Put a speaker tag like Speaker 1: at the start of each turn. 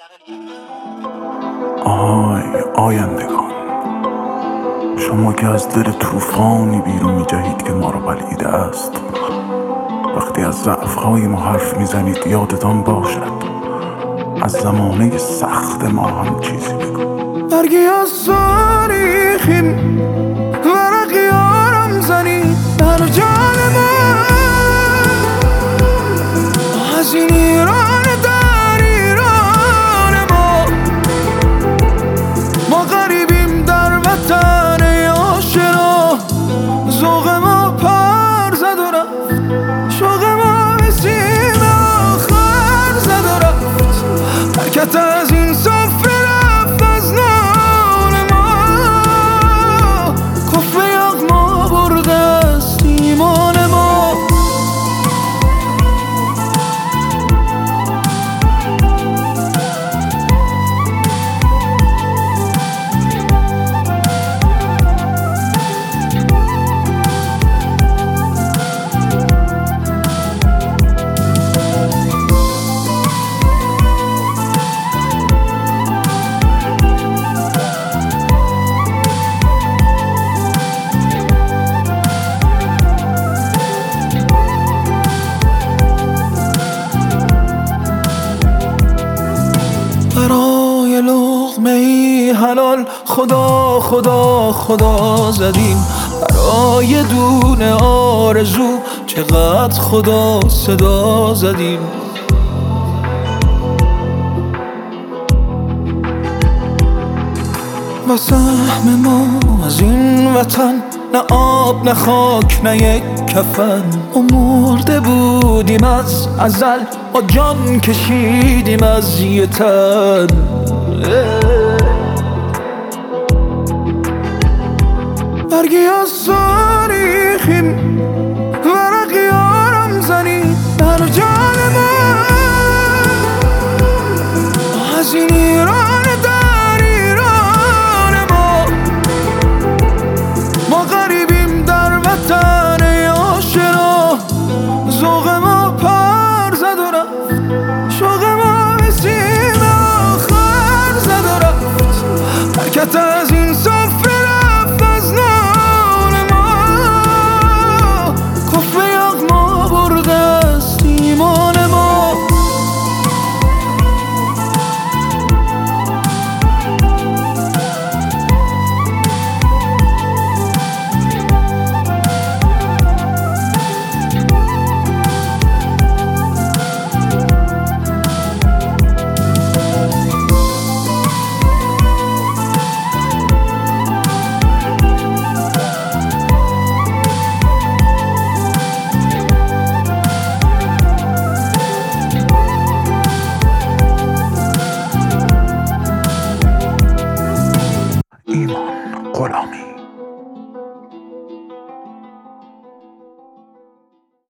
Speaker 1: آهای آیندگان، شما که از دل طوفانی بیرون می‌جهید که ما را بلعیده است. وقتی از ضعف‌های ما حرف میزنید یادتان باشد از زمانه سخت ما هم چیزی بگو.
Speaker 2: برگی از تاریخیم ورقی آرم زنی در جان ما، از این ایران در ایران ما غریبیم در وطن آشنا. ذوق ما پر زد و رفت، شوق ما به سیم آخر زد و رفت. حرکت از این سفره رفت از نان ما، کف به یغما برده است ایمان ما. برای لقمه ای حلال خدا خدا خدا زدیم، برای دونه آرزو چقدر خدا صدا زدیم. و سهم ما از این وطن نه آب نه خاک نه یک کفن. ما مرده بودیم از ازل، با جان کشیدیم از یه تن. برگی از تاریخیم ورقی آرم زنی در جان ما، از این ایران در ایران ما غریبیم در وطن آشنا. ذوق ما پر زد و رفت، شوق ما به سیم آخر زد و رفت. حرکت از این سفره رفت از نان ما، کف به یغما برده است ایمان ما.
Speaker 1: ایمان غلامی.